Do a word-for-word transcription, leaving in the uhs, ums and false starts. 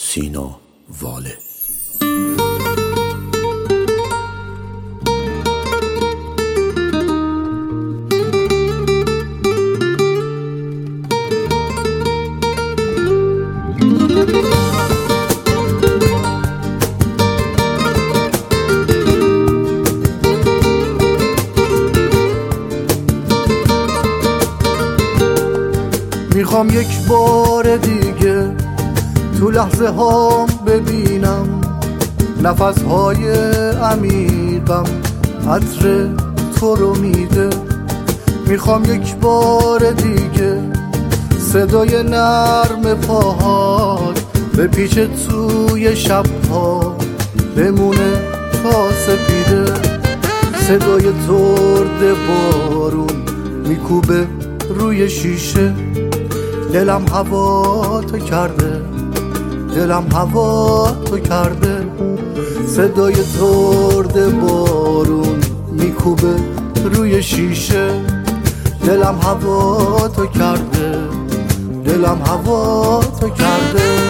سینا واله. میخوام یک بار دیگه تو لحظه هام ببینم نفسهای عمیقم عطر تو رو میده. میخوام یک بار دیگه صدای نرم پاهات به پیچ توی شبها بمونه تا سپیده. صدای ترد بارون میکوبه روی شیشه. دلم هوا تو کرده، دلم هوا تو کرده. صدای ترد بارون میکوبه روی شیشه. دلم هوا تو کرده، دلم هوا تو کرده.